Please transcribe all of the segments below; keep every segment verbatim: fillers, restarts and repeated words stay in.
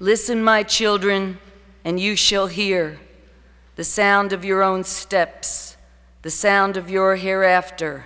Listen, my children, and you shall hear the sound of your own steps, the sound of your hereafter.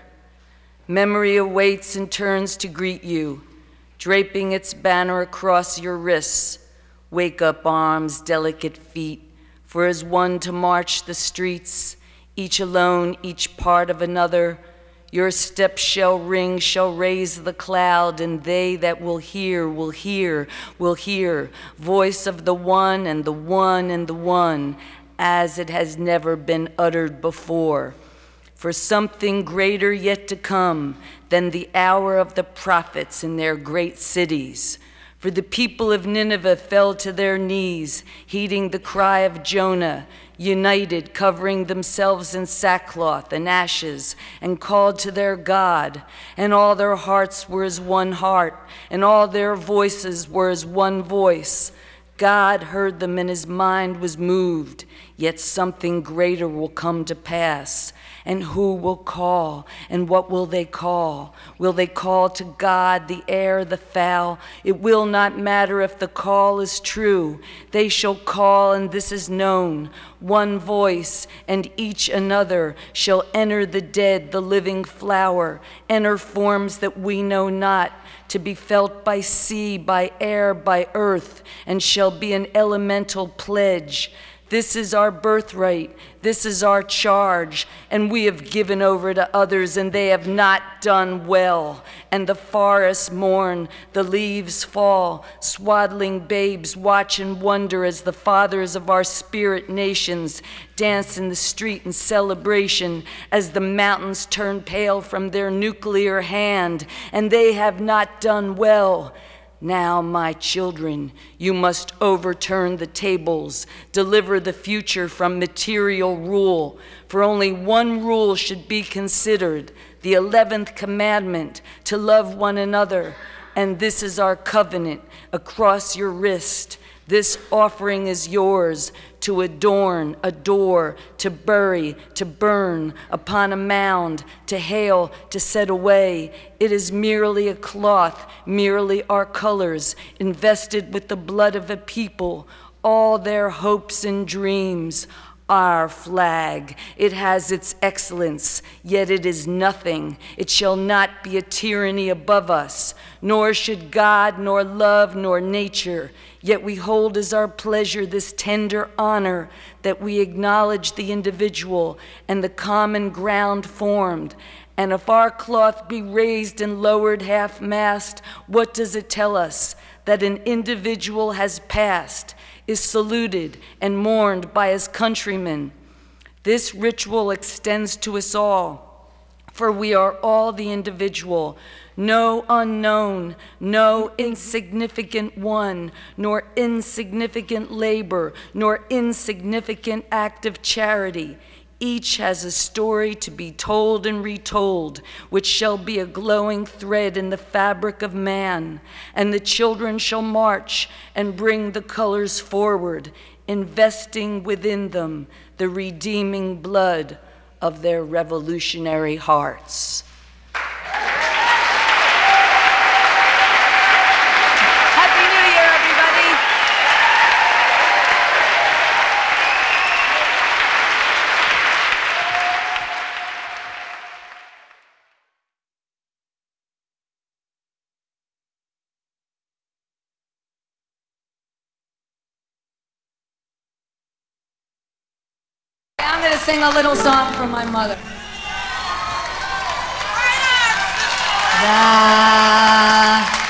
Memory awaits and turns to greet you, draping its banner across your wrists. Wake up, arms, delicate feet, for as one to march the streets, each alone, each part of another, your steps shall ring, shall raise the cloud, and they that will hear, will hear, will hear, voice of the one and the one and the one, as it has never been uttered before. For something greater yet to come than the hour of the prophets in their great cities. For the people of Nineveh fell to their knees, heeding the cry of Jonah, united, covering themselves in sackcloth and ashes, and called to their God. And all their hearts were as one heart, and all their voices were as one voice. God heard them, and his mind was moved. Yet something greater will come to pass. And who will call? And what will they call? Will they call to God the air, the fowl? It will not matter if the call is true. They shall call, and this is known. One voice, and each another shall enter the dead, the living flower, enter forms that we know not, to be felt by sea, by air, by earth, and shall be an elemental pledge. This is our birthright, this is our charge, and we have given over to others, and they have not done well. And the forests mourn, the leaves fall, swaddling babes watch and wonder as the fathers of our spirit nations dance in the street in celebration, as the mountains turn pale from their nuclear hand, and they have not done well. Now, my children, you must overturn the tables, deliver the future from material rule, for only one rule should be considered, the eleventh commandment, to love one another, and this is our covenant across your wrist. This offering is yours to adorn, adore, to bury, to burn upon a mound, to hail, to set away. It is merely a cloth, merely our colors, invested with the blood of a people, all their hopes and dreams. Our flag, it has its excellence, yet it is nothing. It shall not be a tyranny above us, nor should God, nor love, nor nature. Yet we hold as our pleasure this tender honor that we acknowledge the individual and the common ground formed. And if our cloth be raised and lowered half-mast, what does it tell us? That an individual has passed, is saluted and mourned by his countrymen. This ritual extends to us all, for we are all the individual, no unknown, no insignificant one, nor insignificant labor, nor insignificant act of charity. Each has a story to be told and retold, which shall be a glowing thread in the fabric of man. And the children shall march and bring the colors forward, investing within them the redeeming blood of their revolutionary hearts. I'm going to sing a little song for my mother. Da.